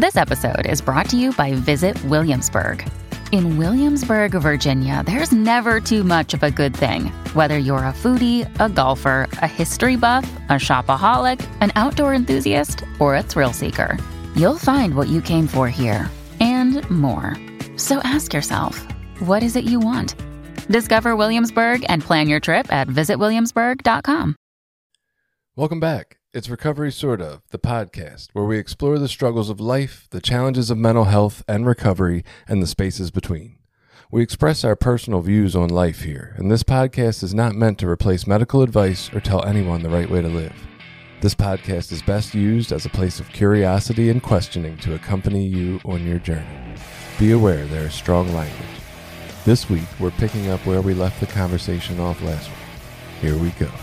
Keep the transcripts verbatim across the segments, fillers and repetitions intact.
This episode is brought to you by Visit Williamsburg. In Williamsburg, Virginia, there's never too much of a good thing. Whether you're a foodie, a golfer, a history buff, a shopaholic, an outdoor enthusiast, or a thrill seeker, you'll find what you came for here and more. So ask yourself, what is it you want? Discover Williamsburg and plan your trip at visit williamsburg dot com. Welcome back. It's Recovery Sort Of, the podcast, where we explore the struggles of life, the challenges of mental health and recovery, and the spaces between. We express our personal views on life here, and this podcast is not meant to replace medical advice or tell anyone the right way to live. This podcast is best used as a place of curiosity and questioning to accompany you on your journey. Be aware there is strong language. This week, we're picking up where we left the conversation off last week. Here we go.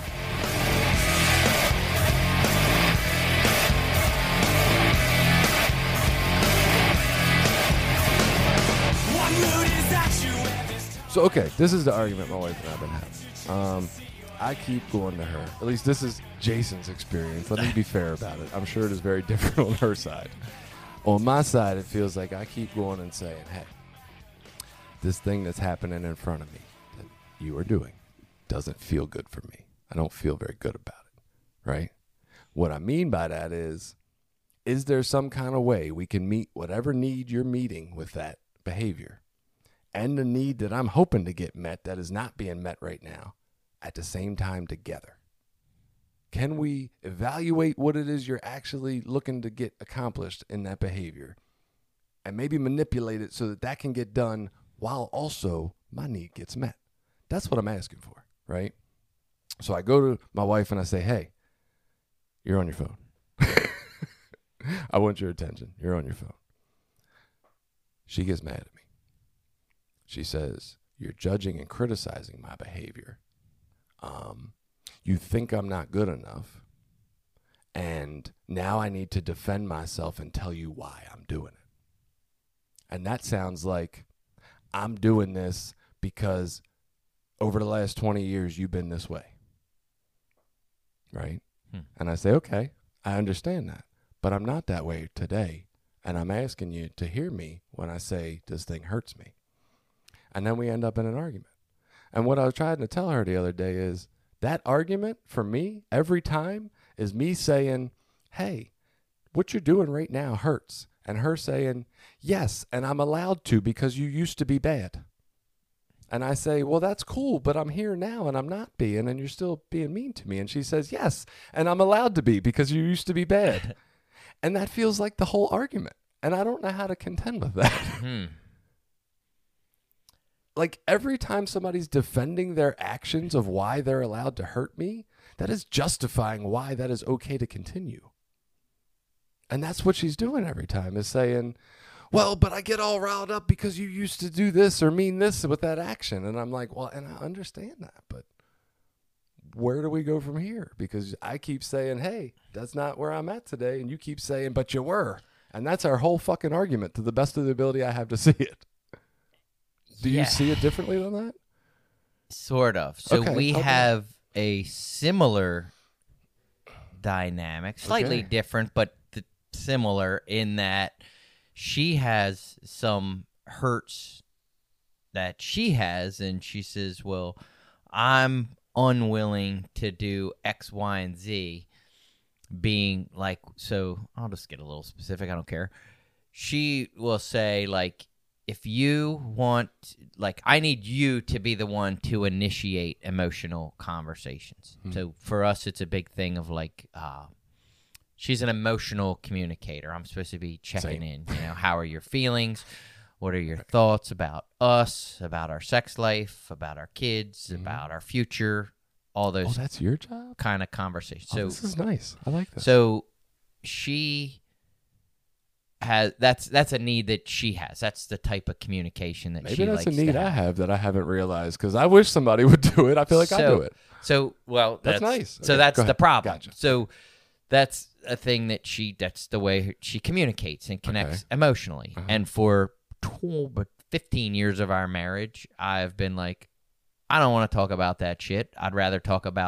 So, okay, this is the argument my wife and I have been having. Um, I keep going to her. At least this is Jason's experience. Let me be fair about it. I'm sure it is very different on her side. On my side, it feels like I keep going and saying, hey, this thing that's happening in front of me that you are doing doesn't feel good for me. I don't feel very good about it, right? What I mean by that is, is there some kind of way we can meet whatever need you're meeting with that behavior and the need that I'm hoping to get met that is not being met right now at the same time together? Can we evaluate what it is you're actually looking to get accomplished in that behavior and maybe manipulate it so that that can get done while also my need gets met? That's what I'm asking for, right? So I go to my wife and I say, hey, you're on your phone. I want your attention. You're on your phone. She gets mad at me. She says, you're judging and criticizing my behavior. Um, you think I'm not good enough. And now I need to defend myself and tell you why I'm doing it. And that sounds like I'm doing this because over the last twenty years, you've been this way. Right? Hmm. And I say, okay, I understand that. But I'm not that way today. And I'm asking you to hear me when I say this thing hurts me. And then we end up in an argument. And what I was trying to tell her the other day is that argument for me every time is me saying, hey, what you're doing right now hurts. And her saying, yes, and I'm allowed to because you used to be bad. And I say, well, that's cool, but I'm here now and I'm not being, and you're still being mean to me. And she says, yes, and I'm allowed to be because you used to be bad. And that feels like the whole argument. And I don't know how to contend with that. Hmm. Like every time somebody's defending their actions of why they're allowed to hurt me, that is justifying why that is okay to continue. And that's what she's doing every time, is saying, well, but I get all riled up because you used to do this or mean this with that action. And I'm like, well, and I understand that, but where do we go from here? Because I keep saying, hey, that's not where I'm at today. And you keep saying, but you were. And that's our whole fucking argument to the best of the ability I have to see it. Do yeah. you see it differently than that? Sort of. So okay, we okay. have a similar dynamic, slightly okay. different, but th- similar in that she has some hurts that she has, and she says, well, I'm unwilling to do X, Y, and Z, being like, so I'll just get a little specific. I don't care. She will say, like, if you want, like, I need you to be the one to initiate emotional conversations. Hmm. So for us, it's a big thing of like, uh, she's an emotional communicator. I'm supposed to be checking Same. in, you know, how are your feelings? What are your thoughts about us, about our sex life, about our kids, mm-hmm. about our future, all those oh, that's your job? kind of conversations. Oh, so this is nice. I like that. So she has that's that's a need that she has. That's the type of communication that Maybe she likes. Maybe that's likes a need to I have. have that I haven't realized because I wish somebody would do it. I feel like so, I do it. So, well, that's, that's nice. So okay, that's the problem. Gotcha. So that's a thing that she, that's the way she communicates and connects okay. emotionally. Uh-huh. And for twelve, fifteen years of our marriage, I've been like, I don't want to talk about that shit. I'd rather talk about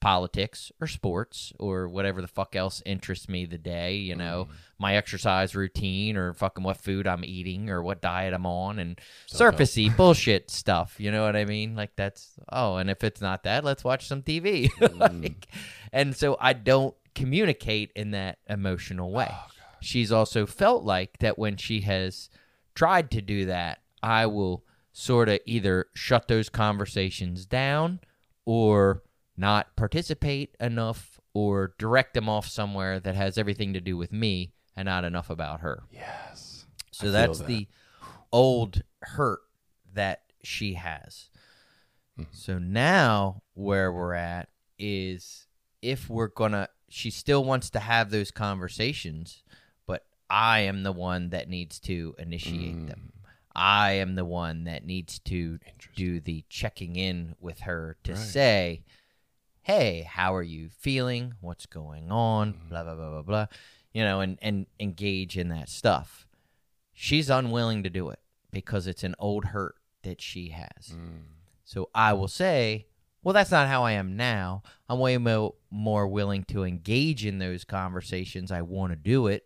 politics or sports or whatever the fuck else interests me the day, you know, mm. my exercise routine or fucking what food I'm eating or what diet I'm on and so surfacey bullshit stuff, you know what I mean? Like that's, oh, and if it's not that, let's watch some T V. Mm. like, and so I don't communicate in that emotional way. Oh, she's also felt like that when she has tried to do that, I will sort of either shut those conversations down or not participate enough or direct them off somewhere that has everything to do with me and not enough about her. Yes. So that's that. the old hurt that she has. Mm-hmm. So now where we're at is if we're going to, she still wants to have those conversations, but I am the one that needs to initiate mm. them. I am the one that needs to do the checking in with her to right. say, hey, how are you feeling? What's going on? Mm. Blah, blah, blah, blah, blah. You know, and, and engage in that stuff. She's unwilling to do it because it's an old hurt that she has. Mm. So I will say, well, that's not how I am now. I'm way mo- more willing to engage in those conversations. I want to do it.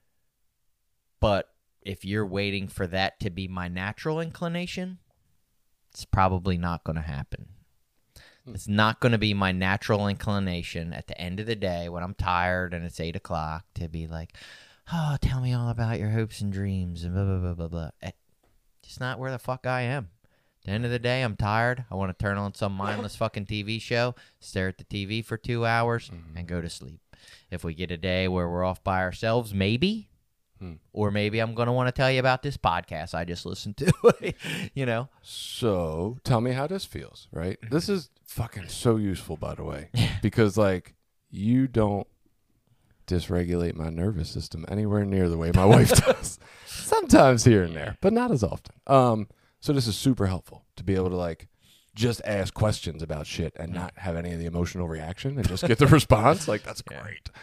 But if you're waiting for that to be my natural inclination, it's probably not going to happen. Hmm. It's not going to be my natural inclination at the end of the day when I'm tired and it's eight o'clock to be like, oh, tell me all about your hopes and dreams and blah, blah, blah, blah, blah. It's just not where the fuck I am. At the end of the day, I'm tired. I want to turn on some mindless fucking T V show, stare at the T V for two hours, mm-hmm. and go to sleep. If we get a day where we're off by ourselves, maybe. Hmm. Or maybe I'm going to want to tell you about this podcast I just listened to, you know? So tell me how this feels, right? This is fucking so useful, by the way, because, like, you don't dysregulate my nervous system anywhere near the way my wife does. Sometimes here and there, but not as often. Um, so this is super helpful to be able to, like, just ask questions about shit and not have any of the emotional reaction and just get the response. Like, that's yeah. great.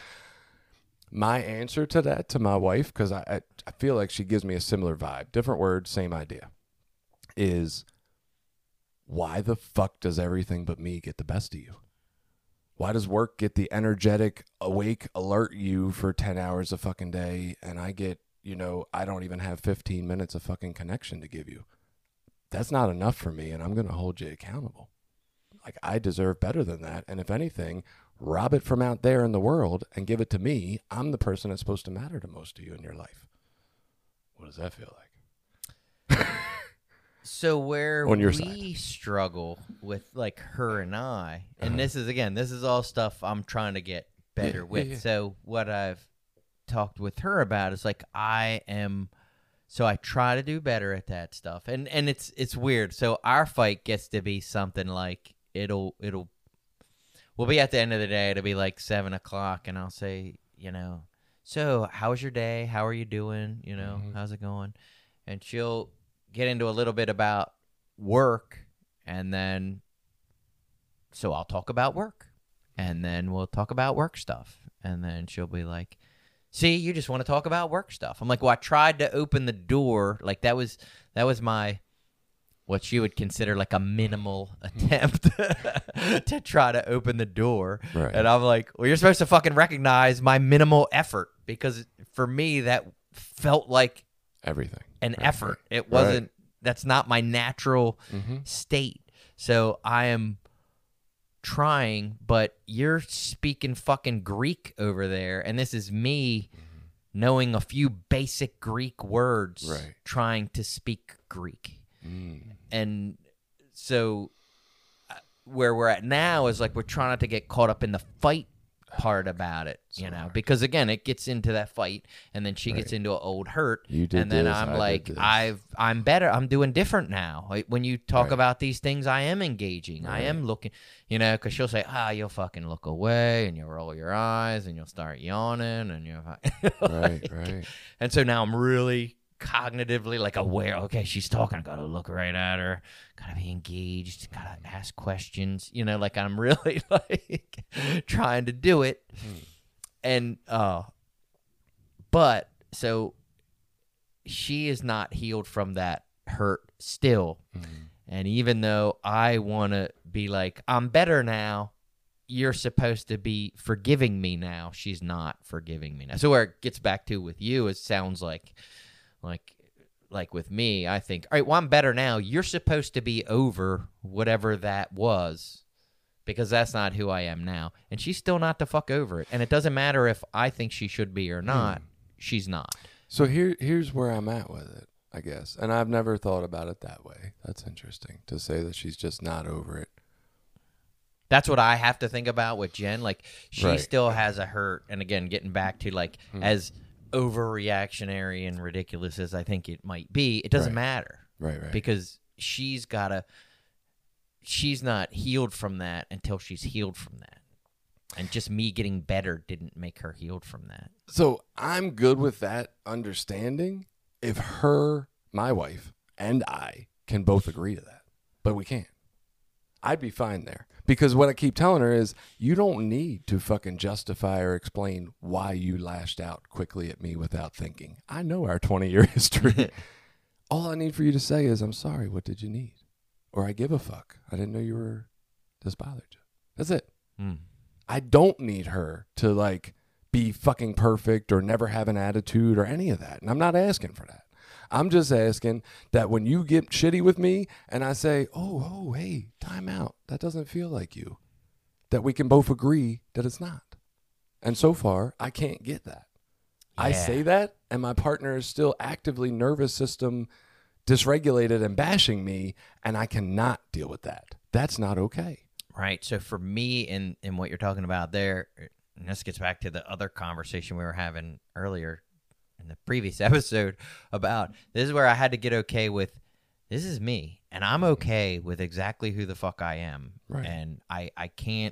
My answer to that, to my wife, because I, I I feel like she gives me a similar vibe, different word, same idea, is why the fuck does everything but me get the best of you? Why does work get the energetic, awake, alert you for ten hours a fucking day, and I get, you know, I don't even have fifteen minutes of fucking connection to give you? That's not enough for me, and I'm going to hold you accountable. Like, I deserve better than that, and if anything, rob it from out there in the world and give it to me. I'm the person that's supposed to matter to most of you in your life. What does that feel like? So where On your we side. struggle with, like, her and I, and uh-huh. this is, again, this is all stuff I'm trying to get better yeah, with. Yeah, yeah. So what I've talked with her about is, like, I am, so I try to do better at that stuff. And and it's it's weird. So our fight gets to be something like, it'll it'll, we'll be at the end of the day, it'll be like seven o'clock, and I'll say, you know, so how was your day? How are you doing? You know, mm-hmm. how's it going? And she'll get into a little bit about work, and then, so I'll talk about work, and then we'll talk about work stuff. And then she'll be like, see, you just want to talk about work stuff. I'm like, well, I tried to open the door. Like, that was, that was my, what she would consider like a minimal attempt to try to open the door. Right. And I'm like, well, you're supposed to fucking recognize my minimal effort, because for me, that felt like everything, an right. effort. It wasn't, right. that's not my natural mm-hmm. state. So I am trying, but you're speaking fucking Greek over there. And this is me mm-hmm. knowing a few basic Greek words, right. trying to speak Greek. Mm. And so uh, where we're at now is like we're trying not to get caught up in the fight part about it, you so know, hard. Because again, it gets into that fight, and then she right. gets into an old hurt, you did and then this, I'm I like, I've I'm better, I'm doing different now. Like, when you talk right. about these things, I am engaging, right. I am looking, you know, because she'll say, ah, you'll fucking look away, and you'll roll your eyes, and you'll start yawning, and you're like, right, right. And so now I'm really cognitively like aware, okay, she's talking, I gotta look right at her, gotta be engaged, gotta ask questions, you know, like I'm really like trying to do it. Mm. And uh but so she is not healed from that hurt still. Mm. And even though I want to be like, I'm better now, you're supposed to be forgiving me now. She's not forgiving me now. So where it gets back to with you, it sounds like, like, like with me, I think, all right, well, I'm better now. You're supposed to be over whatever that was, because that's not who I am now. And she's still not the fuck over it. And it doesn't matter if I think she should be or not. Hmm. She's not. So here, here's where I'm at with it, I guess. And I've never thought about it that way. That's interesting to say that she's just not over it. That's what I have to think about with Jen. Like, she Right. still has a hurt. And again, getting back to, like, hmm. as overreactionary and ridiculous as I think it might be, it doesn't Right. matter. Right, right. Because she's got to, she's not healed from that until she's healed from that. And just me getting better didn't make her healed from that. So I'm good with that understanding if her, my wife, and I can both agree to that. But we can't. I'd be fine there. Because what I keep telling her is, you don't need to fucking justify or explain why you lashed out quickly at me without thinking. I know our twenty-year history. All I need for you to say is, I'm sorry, what did you need? Or I give a fuck. I didn't know you were, this bothered you. That's it. Mm. I don't need her to, like, be fucking perfect or never have an attitude or any of that. And I'm not asking for that. I'm just asking that when you get shitty with me and I say, oh, oh, hey, time out. That doesn't feel like you. That we can both agree that it's not. And so far, I can't get that. Yeah. I say that, and my partner is still actively nervous system dysregulated and bashing me, and I cannot deal with that. That's not okay. Right. So for me, in, in what you're talking about there, and this gets back to the other conversation we were having earlier in the previous episode about, this is where I had to get okay with, this is me, and I'm okay with exactly who the fuck I am. Right. And I, I can't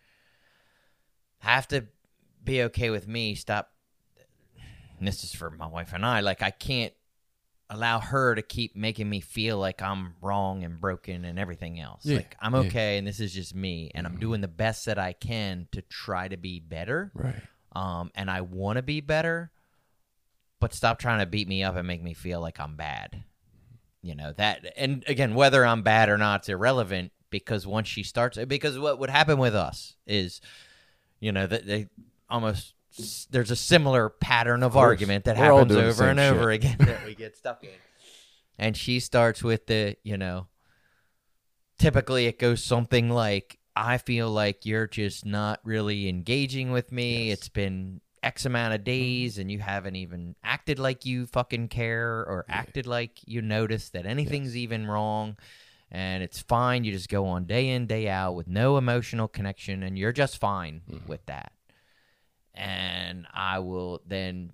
have to be okay with me. Stop. And this is for my wife and I. Like, I can't allow her to keep making me feel like I'm wrong and broken and everything else. Yeah. Like, I'm okay, yeah. and this is just me, and I'm doing the best that I can to try to be better. Right. Um, and I want to be better, but stop trying to beat me up and make me feel like I'm bad. You know, that, and again, whether I'm bad or not is irrelevant, because once she starts, because what would happen with us is, you know, that they almost, there's a similar pattern of, of argument that We're happens over and over shit. again that we get stuck in. And she starts with the, you know, typically it goes something like, I feel like you're just not really engaging with me. Yes. It's been X amount of days and you haven't even acted like you fucking care or yeah. acted like you notice that anything's yes. even wrong. And it's fine. You just go on day in, day out with no emotional connection, and you're just fine mm-hmm. with that. And I will then,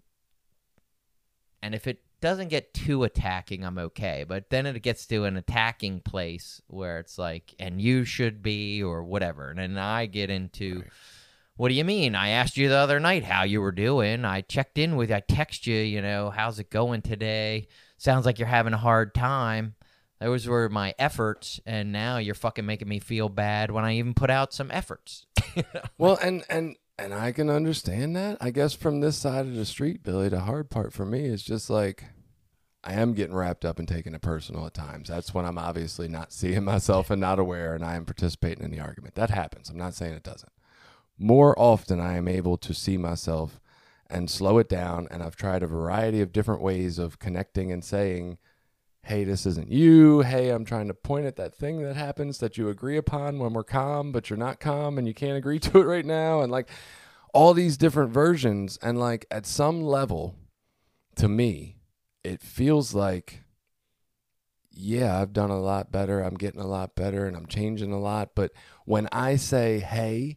and if it doesn't get too attacking, I'm okay. But then it gets to an attacking place where it's like, and you should be, or whatever. And then I get into, right. what do you mean? I asked you the other night how you were doing. I checked in with you. I text you, you know, how's it going today? Sounds like you're having a hard time. Those were my efforts, and now you're fucking making me feel bad when I even put out some efforts. Well, and, and, And I can understand that. I guess from this side of the street, Billy, the hard part for me is just like, I am getting wrapped up and taking it personal at times. That's when I'm obviously not seeing myself and not aware, and I am participating in the argument. That happens. I'm not saying it doesn't. More often, I am able to see myself and slow it down, and I've tried a variety of different ways of connecting and saying, hey, this isn't you. Hey, I'm trying to point at that thing that happens that you agree upon when we're calm, but you're not calm and you can't agree to it right now. And like all these different versions. And like at some level, to me, it feels like, yeah, I've done a lot better. I'm getting a lot better and I'm changing a lot. But when I say, hey,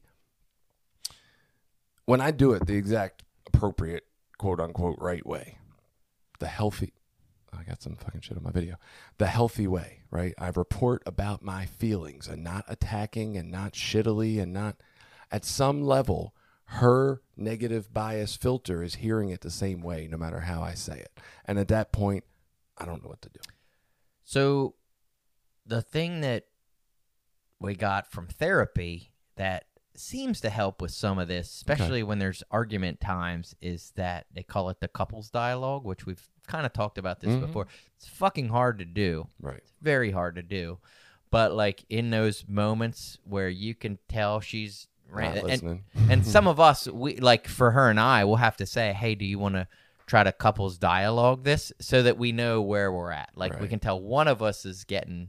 when I do it the exact appropriate, quote unquote, right way, the healthy, I got some fucking shit on my video. The healthy way, right? I report about my feelings and not attacking and not shittily and not, at some level, her negative bias filter is hearing it the same way no matter how I say it. And at that point, I don't know what to do. So the thing that we got from therapy that seems to help with some of this, especially okay. when there's argument times, is that they call it the couples dialogue, which we've kind of talked about this mm-hmm. before. It's fucking hard to do. Right. It's very hard to do. But like in those moments where you can tell she's right? Not listening. And, and some of us, we like for her and I, we'll have to say, hey, do you want to try to couples dialogue this so that we know where we're at? Like Right. we can tell one of us is getting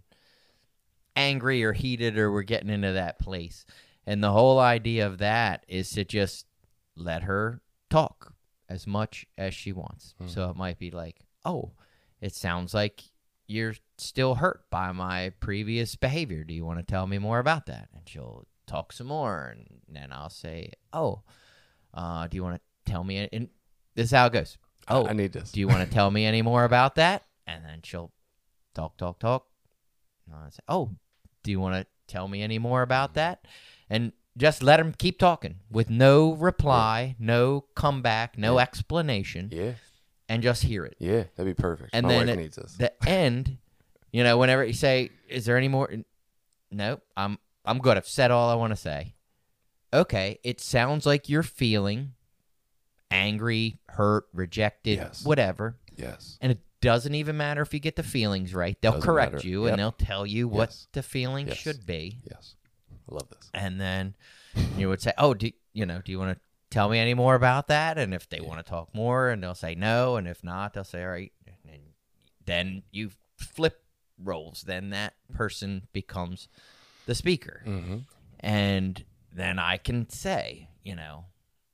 angry or heated or we're getting into that place. And the whole idea of that is to just let her talk as much as she wants. Hmm. So it might be like, oh, it sounds like you're still hurt by my previous behavior. Do you want to tell me more about that? And she'll talk some more. And then I'll say, oh, uh, do you want to tell me? And this is how it goes. Oh, I need this. do you want to tell me any more about that? And then she'll talk, talk, talk. And I'll say, oh, do you want to tell me any more about that? And just let them keep talking with no reply, no comeback, no Yeah. explanation, Yeah. and just hear it. Yeah. That'd be perfect. And My then wife at needs this. the end, you know, whenever you say, is there any more? Nope, I'm I'm good. I've said all I want to say. Okay, it sounds like you're feeling angry, hurt, rejected, Yes. whatever. Yes. And it doesn't even matter if you get the feelings right. They'll Doesn't correct matter. you Yep. and they'll tell you what Yes. the feeling Yes. should be. Yes. I love this. And then you would say, oh, do you know, do you want to tell me any more about that? And if they want to talk more, and they'll say no, and if not, they'll say, all right. And then you flip roles. Then that person becomes the speaker. Mm-hmm. And then I can say, you know,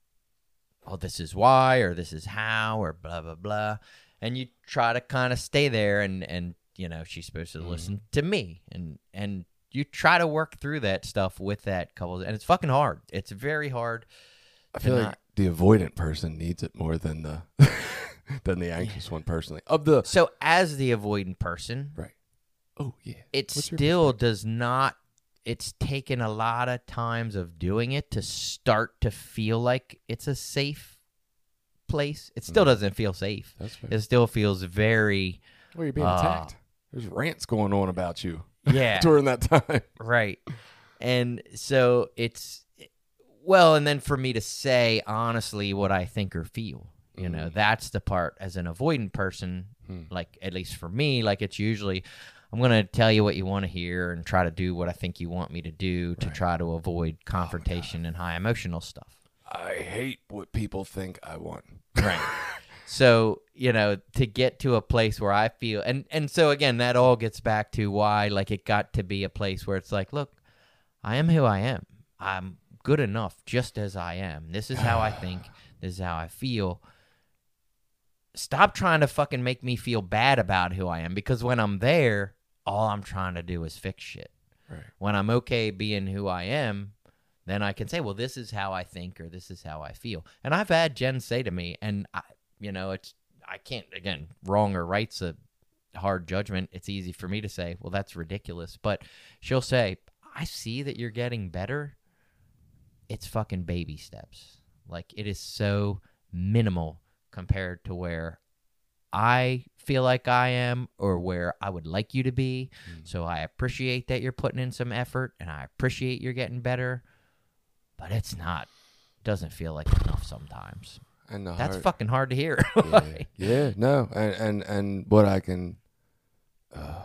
oh, this is why, or this is how, or blah, blah, blah. And you try to kind of stay there, and, and you know, she's supposed to Mhm. listen to me. And, and you try to work through that stuff with that couple. And it's fucking hard. It's very hard. I feel to like not- the avoidant person needs it more than the than the anxious one personally. Of the So as the avoidant person, right. Oh yeah. it What's your still does not, it's taken a lot of times of doing it to start to feel like it's a safe place. It still Mhm. doesn't feel safe. That's fair. It still feels very, Well, you're being uh, attacked. There's rants going on about you yeah, during that time. right. And so it's, well, and then for me to say honestly what I think or feel, you know, Mhm. that's the part as an avoidant person, Hmm. like at least for me, like it's usually, I'm going to tell you what you want to hear and try to do what I think you want me to do to Right. try to avoid confrontation and high emotional stuff. I hate what people think I want. Right. So, you know, to get to a place where I feel, and, and so again, that all gets back to why, like, it got to be a place where it's like, look, I am who I am. I'm good enough just as I am. This is how I think. This is how I feel. Stop trying to fucking make me feel bad about who I am, because when I'm there, all I'm trying to do is fix shit. Right. When I'm okay being who I am, then I can say, well, this is how I think, or this is how I feel. And I've had Jen say to me, and I, you know, it's, I can't, again, wrong or right's a hard judgment. It's easy for me to say, well, that's ridiculous. But she'll say, I see that you're getting better. It's fucking baby steps. Like, it is so minimal compared to where I feel like I am or where I would like you to be. Mm. So I appreciate that you're putting in some effort, and I appreciate you're getting better, but it's not, doesn't feel like enough sometimes. And the That's hard- fucking hard to hear. yeah, Like, yeah, no, and and and what I can, uh,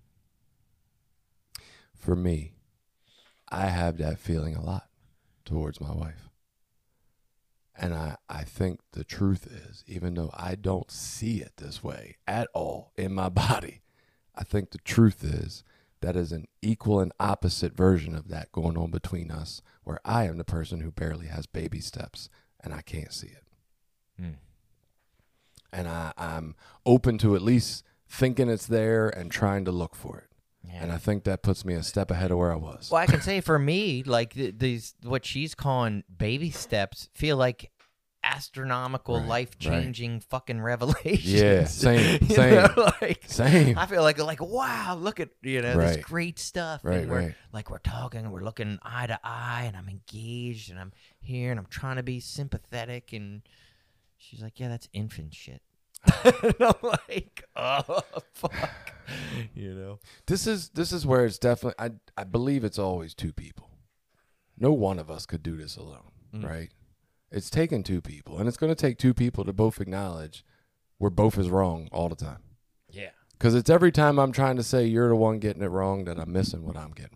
for me, I have that feeling a lot towards my wife, and I I think the truth is, even though I don't see it this way at all in my body, I think the truth is that is an equal and opposite version of that going on between us, where I am the person who barely has baby steps and I can't see it. mm. And I, I'm open to at least thinking it's there and trying to look for it. Yeah. And I think that puts me a step ahead of where I was. Well, I can say for me, like th- these, what she's calling baby steps, feel like astronomical, Right, life-changing fucking revelations. Yeah, same, You same, know, like, same. I feel like like wow, look at, you know, this Right. great stuff. Right, and we're, right. Like we're talking, and we're looking eye to eye, and I'm engaged, and I'm here, and I'm trying to be sympathetic, and she's like, yeah, that's infant shit. And I'm like, oh fuck, you know. This is this is where it's definitely. I I believe it's always two people. No one of us could do this alone, Mm. right? It's taking two people, and it's going to take two people to both acknowledge we're both is wrong all the time. Yeah. Because it's every time I'm trying to say you're the one getting it wrong that I'm missing what I'm getting wrong.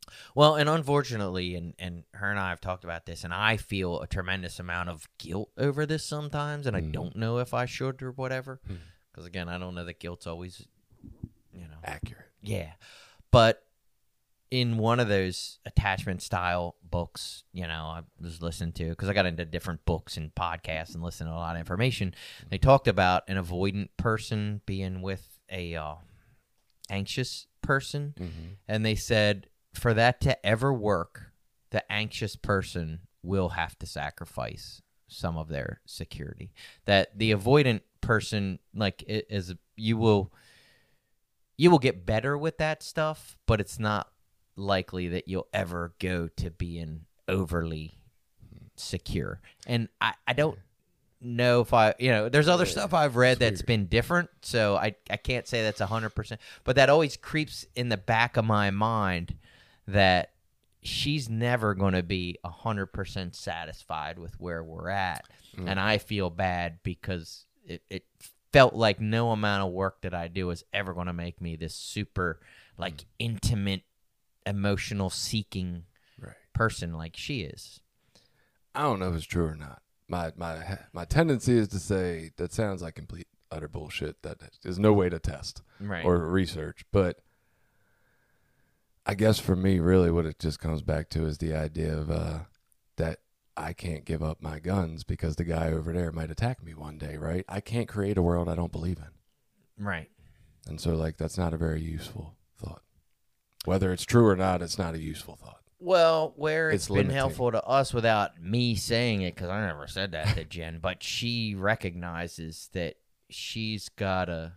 Well, and unfortunately, and, and her and I have talked about this, and I feel a tremendous amount of guilt over this sometimes, and mm. I don't know if I should or whatever. Because, mm. again, I don't know that guilt's always, you know. accurate. Yeah. But in one of those attachment style books, you know, I was listening to, because I got into different books and podcasts and listened to a lot of information, they talked about an avoidant person being with a uh, anxious person, mm-hmm. and they said, for that to ever work, the anxious person will have to sacrifice some of their security. That the avoidant person, like, is you will you will get better with that stuff, but it's not likely that you'll ever go to being overly secure. And I, I don't know if I, you know, there's other stuff I've read that's been different, so I, I can't say that's one hundred percent. But that always creeps in the back of my mind that she's never going to be one hundred percent satisfied with where we're at. Mm. And I feel bad because it, it felt like no amount of work that I do is ever going to make me this super, like, mm. intimate, emotional seeking right. person like she is. I don't know if it's true or not. My my my tendency is to say that sounds like complete utter bullshit. That there's no way to test right. or research, but I guess for me, really, what it just comes back to is the idea of uh, that I can't give up my guns because the guy over there might attack me one day, right? I can't create a world I don't believe in. Right. And so, like, that's not a very useful thought. Whether it's true or not, it's not a useful thought. Well, where it's, it's been limiting. helpful to us without me saying it, because I never said that to Jen, but she recognizes that she's got to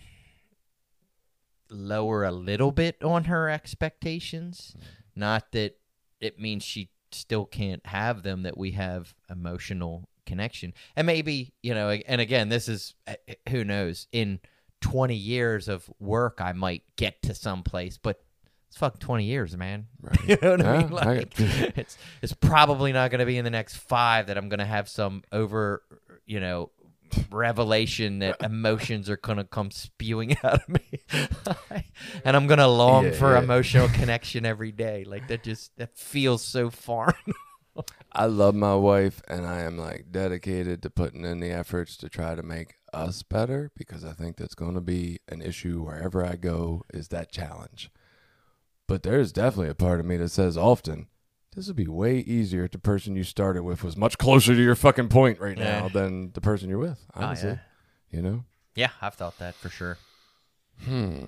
lower a little bit on her expectations. Mm. Not that it means she still can't have them, that we have emotional connection. And maybe, you know, and again, this is, who knows, in twenty years of work, I might get to some place, but it's fucking twenty years, man. Right. You know what yeah, I mean? Like, I, it's it's probably not going to be in the next five that I'm going to have some over, you know, revelation that emotions are going to come spewing out of me. And I'm going to long yeah, for yeah. emotional connection every day. Like, that just, that feels so foreign. I love my wife, and I am, like, dedicated to putting in the efforts to try to make us better, because I think that's going to be an issue wherever I go, is that challenge. But there's definitely a part of me that says often, this would be way easier if the person you started with was much closer to your fucking point right now yeah. than the person you're with, honestly. Oh, yeah. You know? Yeah, I've thought that for sure. Hmm.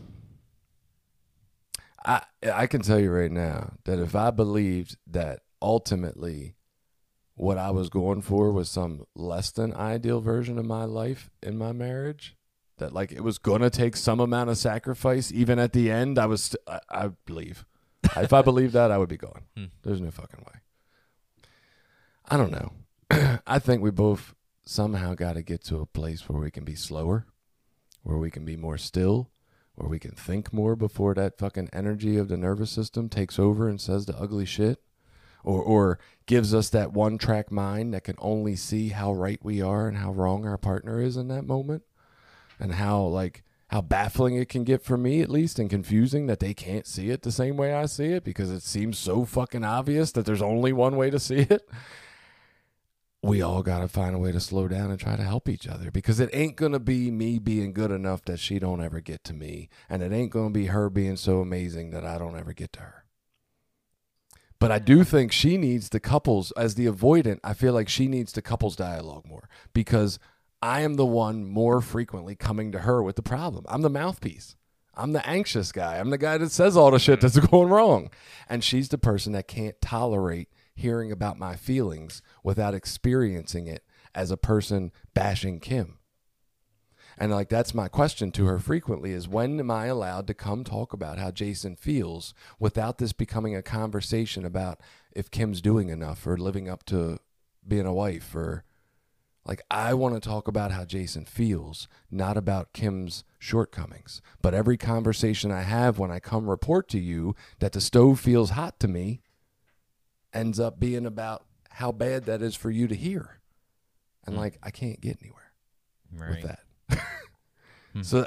I I can tell you right now that if I believed that ultimately what I was going for was some less than ideal version of my life in my marriage, that, like, it was going to take some amount of sacrifice, even at the end, I was, st- I, I believe. If I believed that, I would be gone. Hmm. There's no fucking way. I don't know. I think we both somehow got to get to a place where we can be slower, where we can be more still, where we can think more before that fucking energy of the nervous system takes over and says the ugly shit, or or gives us that one-track mind that can only see how right we are and how wrong our partner is in that moment. And how, like, how baffling it can get for me, at least, and confusing that they can't see it the same way I see it, because it seems so fucking obvious that there's only one way to see it. We all got to find a way to slow down and try to help each other, because it ain't going to be me being good enough that she don't ever get to me, and it ain't going to be her being so amazing that I don't ever get to her. But I do think she needs the couples, as the avoidant, I feel like she needs the couples dialogue more, because I am the one more frequently coming to her with the problem. I'm the mouthpiece. I'm the anxious guy. I'm the guy that says all the shit that's going wrong. And she's the person that can't tolerate hearing about my feelings without experiencing it as a person bashing Kim. And, like, that's my question to her frequently, is when am I allowed to come talk about how Jason feels without this becoming a conversation about if Kim's doing enough or living up to being a wife, or... Like, I want to talk about how Jason feels, not about Kim's shortcomings. But every conversation I have when I come report to you that the stove feels hot to me ends up being about how bad that is for you to hear. And, like, I can't get anywhere right. with that. So I,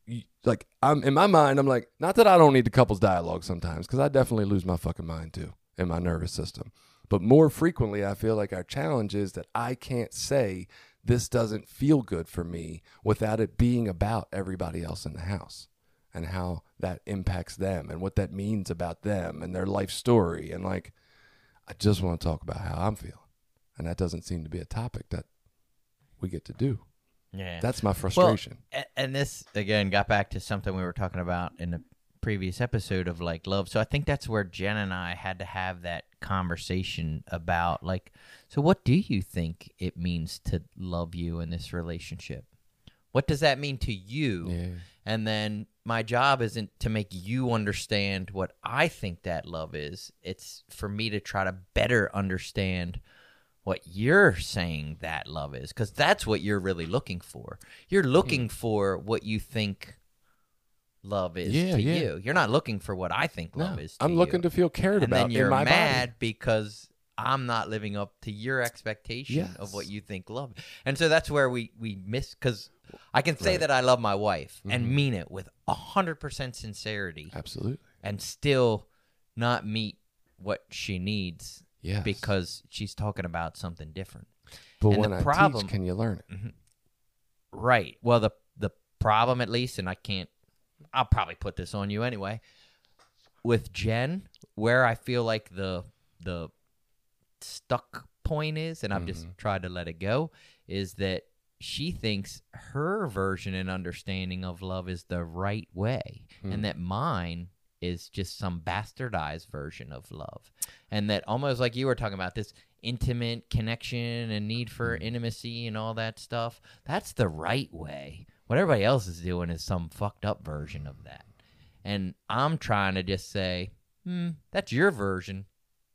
you, like I'm in my mind, I'm like, not that I don't need the couples dialogue sometimes, because I definitely lose my fucking mind too in my nervous system. But more frequently, I feel like our challenge is that I can't say this doesn't feel good for me without it being about everybody else in the house and how that impacts them and what that means about them and their life story. And like, I just want to talk about how I'm feeling. And that doesn't seem to be a topic that we get to do. Yeah. That's my frustration. Well, and this, again, got back to something we were talking about in the previous episode of, like, love. So I think that's where Jen and I had to have that conversation about, like, so what do you think it means to love you in this relationship? What does that mean to you? Yeah. And then my job isn't to make you understand what I think that love is. It's for me to try to better understand what you're saying that love is, because that's what you're really looking for. You're looking mm. for what you think love is yeah, to yeah. you. You're not looking for what I think love no, is to I'm you. looking to feel cared and about then you're in my mad body. because I'm not living up to your expectation yes. of what you think love is. And so that's where we, we miss, because I can say right. that I love my wife mm-hmm. and mean it with one hundred percent sincerity. Absolutely. And still not meet what she needs yes. because she's talking about something different. But and when the I problem, teach, can you learn it? Mm-hmm. Right. Well, the the problem, at least, and I can't, I'll probably put this on you anyway, with Jen, where I feel like the the stuck point is, and I've mm-hmm. just tried to let it go, is that she thinks her version and understanding of love is the right way, mm. and that mine is just some bastardized version of love. And that, almost like you were talking about, this intimate connection and need for mm. intimacy and all that stuff, that's the right way. What everybody else is doing is some fucked up version of that. And I'm trying to just say, hmm, that's your version.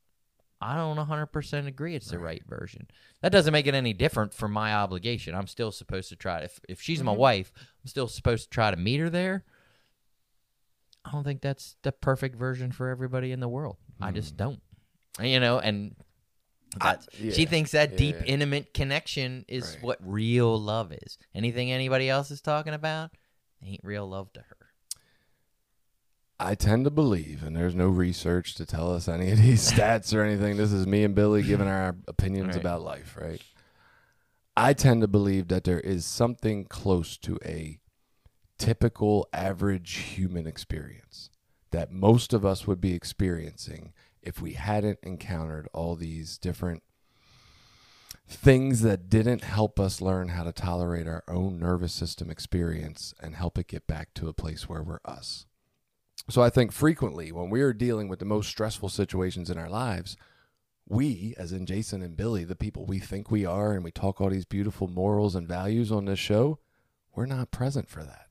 I don't one hundred percent agree it's the right. right version. That doesn't make it any different from my obligation. I'm still supposed to try to, if, if she's mm-hmm. my wife, I'm still supposed to try to meet her there. I don't think that's the perfect version for everybody in the world. Mm. I just don't. You know, and that's, I, yeah, she thinks that yeah, deep, yeah. intimate connection is right. what real love is. Anything anybody else is talking about ain't real love to her. I tend to believe, and there's no research to tell us any of these stats or anything. This is me and Billy giving our opinions right. about life, right? I tend to believe that there is something close to a typical average human experience that most of us would be experiencing if we hadn't encountered all these different things that didn't help us learn how to tolerate our own nervous system experience and help it get back to a place where we're us. So I think frequently when we are dealing with the most stressful situations in our lives, we, as in Jason and Billy, the people we think we are, and we talk all these beautiful morals and values on this show, we're not present for that.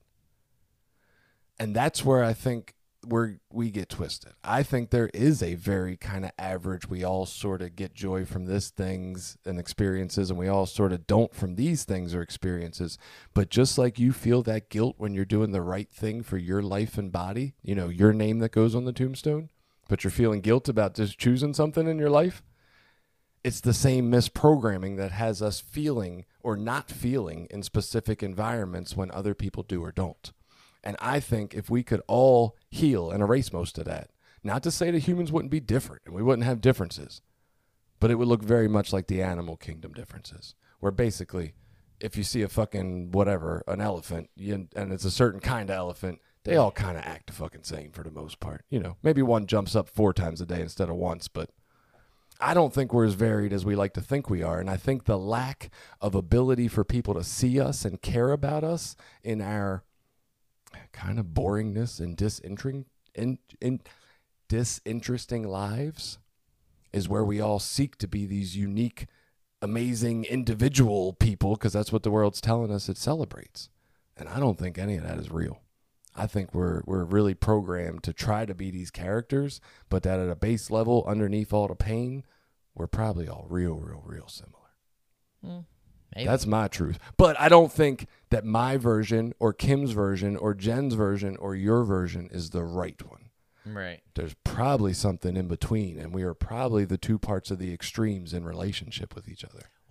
And that's where I think we're, we get twisted. I think there is a very kind of average, we all sort of get joy from this things and experiences, and we all sort of don't from these things or experiences. But just like you feel that guilt when you're doing the right thing for your life and body, you know, your name that goes on the tombstone, but you're feeling guilt about just choosing something in your life, it's the same misprogramming that has us feeling or not feeling in specific environments when other people do or don't. And I think if we could all heal and erase most of that, not to say that humans wouldn't be different and we wouldn't have differences, but it would look very much like the animal kingdom differences, where basically if you see a fucking whatever, an elephant, you, and it's a certain kind of elephant, they all kind of act the fucking same for the most part. You know, maybe one jumps up four times a day instead of once, but I don't think we're as varied as we like to think we are. And I think the lack of ability for people to see us and care about us in our kind of boringness and disinteresting, in, in, disinteresting lives is where we all seek to be these unique, amazing individual people, because that's what the world's telling us it celebrates. And I don't think any of that is real. I think we're we're really programmed to try to be these characters, but that at a base level, underneath all the pain, we're probably all real, real, real similar. Mm. Maybe. That's my truth. But I don't think that my version or Kim's version or Jen's version or your version is the right one. Right. There's probably something in between, and we are probably the two parts of the extremes in relationship with each other.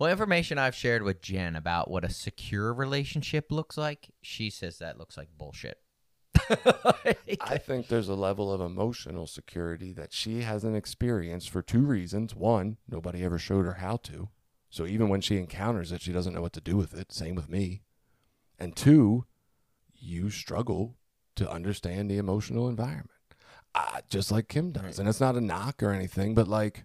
Well, information I've shared with Jen about what a secure relationship looks like, she says that looks like bullshit. I think there's a level of emotional security that she hasn't experienced for two reasons. One, nobody ever showed her how to. So even when she encounters it, she doesn't know what to do with it. Same with me. And two, you struggle to understand the emotional environment. Uh, just like Kim does. And it's not a knock or anything, but like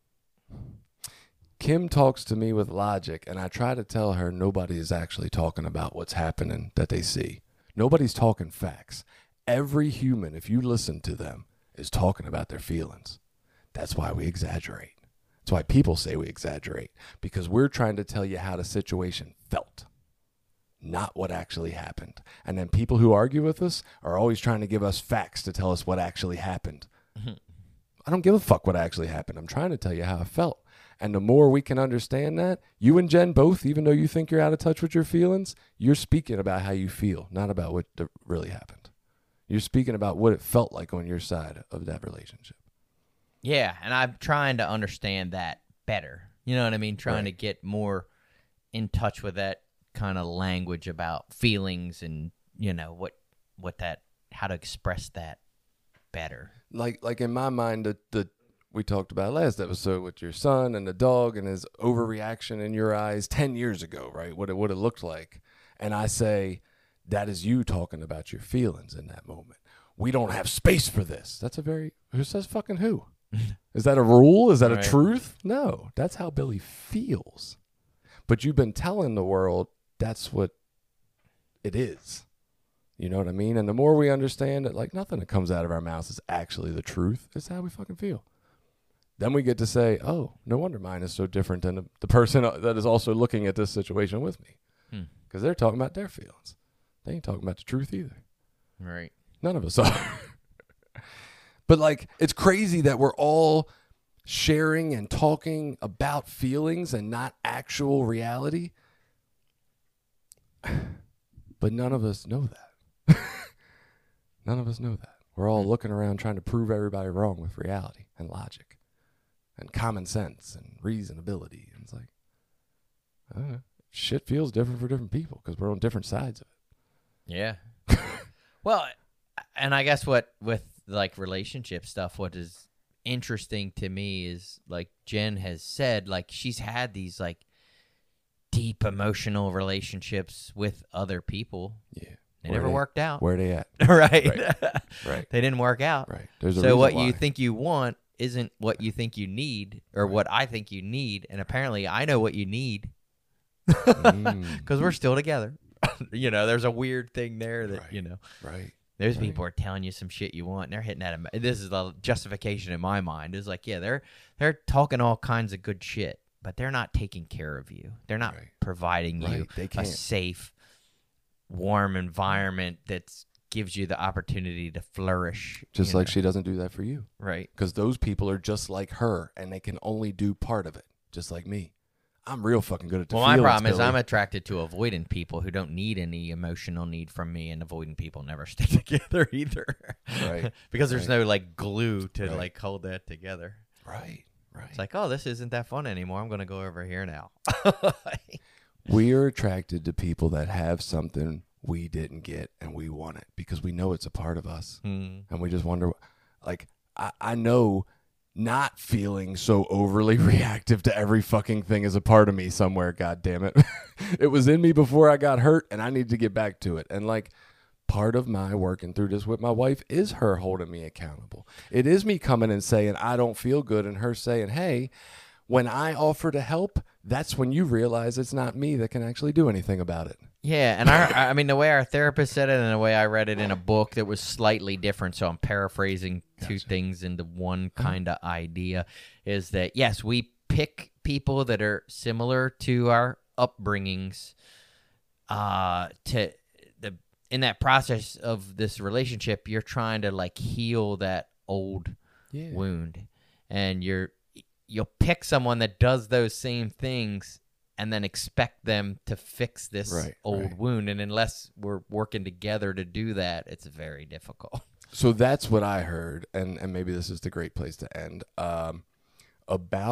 Kim talks to me with logic, and I try to tell her nobody is actually talking about what's happening that they see. Nobody's talking facts. Every human, if you listen to them, is talking about their feelings. That's why we exaggerate. That's why people say we exaggerate, because we're trying to tell you how the situation felt, not what actually happened. And then people who argue with us are always trying to give us facts to tell us what actually happened. Mm-hmm. I don't give a fuck what actually happened. I'm trying to tell you how I felt. And the more we can understand that, you and Jen both, even though you think you're out of touch with your feelings, you're speaking about how you feel, not about what really happened. You're speaking about what it felt like on your side of that relationship. Yeah, and I'm trying to understand that better. You know what I mean? Trying Right. to get more in touch with that kind of language about feelings and, you know, what what that, how to express that better. Like like in my mind, the, the we talked about last episode with your son and the dog and his overreaction in your eyes ten years ago, right? What it would have looked like. And I say, that is you talking about your feelings in that moment. We don't have space for this. That's a very, who says fucking who? Is that a rule? Is that Right. a truth? No, that's how Billy feels. But you've been telling the world that's what it is. You know what I mean? And the more we understand that, like, nothing that comes out of our mouths is actually the truth. It's how we fucking feel. Then we get to say, oh, no wonder mine is so different than the, the person that is also looking at this situation with me. Because hmm. they're talking about their feelings. They ain't talking about the truth either. Right. None of us are. But, like, it's crazy that we're all sharing and talking about feelings and not actual reality. But none of us know that. None of us know that. We're all looking around trying to prove everybody wrong with reality and logic and common sense and reasonability. And it's like, I don't know. Shit feels different for different people because we're on different sides of it. Yeah. Well, and I guess what with like relationship stuff, what is interesting to me is like Jen has said, like she's had these like deep emotional relationships with other people. Yeah. They Where never they, worked out. Where they at? right. Right. Right. They didn't work out. Right. There's a so what why. you think you want isn't what you think you need or right. what I think you need. And apparently I know what you need because mm. we're still together. You know, there's a weird thing there that, right. you know. Right. There's right. people are telling you some shit you want, and they're hitting at him. This is the justification in my mind. Is like, yeah, they're they're talking all kinds of good shit, but they're not taking care of you. They're not right. providing right. you they a can't. safe, warm environment that gives you the opportunity to flourish. Just like know? she doesn't do that for you. Right. Because those people are just like her, and they can only do part of it, just like me. I'm real fucking good at the well, feelings, my problem Billy. is I'm attracted to avoidant people who don't need any emotional need from me, and avoidant people never stick together either. Right. Because there's right. no like glue to right. like hold that together. Right. Right. It's like, oh, this isn't that fun anymore. I'm going to go over here now. We are attracted to people that have something we didn't get, and we want it because we know it's a part of us. Hmm. And we just wonder, like, I, I know not feeling so overly reactive to every fucking thing is a part of me somewhere, God damn it. It was in me before I got hurt, and I need to get back to it. And, like, part of my working through this with my wife is her holding me accountable. It is me coming and saying, I don't feel good, and her saying, hey, when I offer to help, that's when you realize it's not me that can actually do anything about it. Yeah, and our, I mean, the way our therapist said it and the way I read it in a book that was slightly different, so I'm paraphrasing two gotcha. things into one kind of idea, is that, yes, we pick people that are similar to our upbringings uh, to the in that process of this relationship, you're trying to, like, heal that old yeah. wound, and you're you'll pick someone that does those same things and then expect them to fix this right, old right. wound. And unless we're working together to do that, it's very difficult. So that's what I heard, and, and maybe this is the great place to end, um, about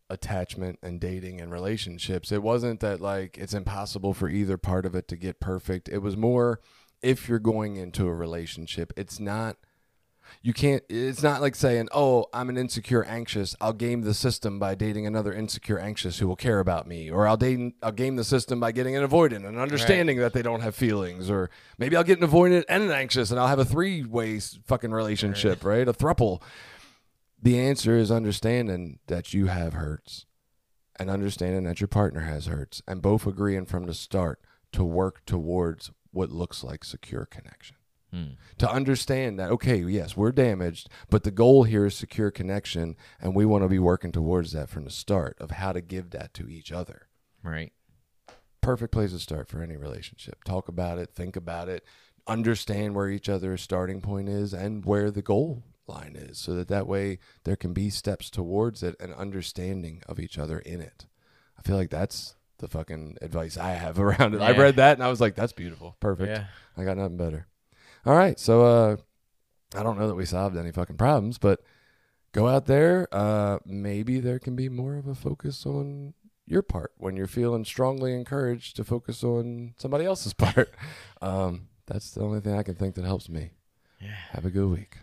attachment and dating and relationships. It wasn't that like it's impossible for either part of it to get perfect. It was more, if you're going into a relationship, it's not, you can't, it's not like saying, oh, I'm an insecure anxious, I'll game the system by dating another insecure anxious who will care about me, or I'll date, I'll game the system by getting an avoidant and understanding right. that they don't have feelings, or maybe I'll get an avoidant and an anxious and I'll have a three-way fucking relationship, right? right? A throuple. The answer is understanding that you have hurts and understanding that your partner has hurts, and both agreeing from the start to work towards what looks like secure connection. Hmm. To understand that, okay, yes, we're damaged, but the goal here is secure connection, and we want to be working towards that from the start of how to give that to each other. Right. Perfect place to start for any relationship. Talk about it, think about it, understand where each other's starting point is and where the goal line is, so that that way there can be steps towards it and understanding of each other in it. I feel like that's the fucking advice I have around it. Yeah. I read that and I was like, that's beautiful. Perfect. Yeah. I got nothing better. All right. So uh, I don't know that we solved any fucking problems, but go out there. Uh, maybe there can be more of a focus on your part when you're feeling strongly encouraged to focus on somebody else's part. um, that's the only thing I can think that helps me. Yeah. Have a good week.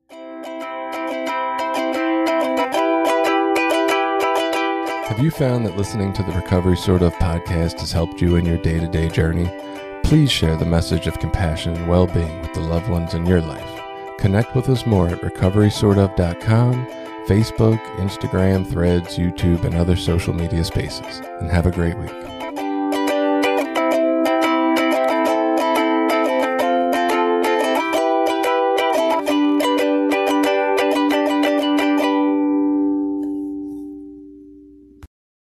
Have you found that listening to the Recovery Sort Of podcast has helped you in your day-to-day journey? Please share the message of compassion and well-being with the loved ones in your life. Connect with us more at recovery sort of dot com, Facebook, Instagram, Threads, YouTube, and other social media spaces. And have a great week.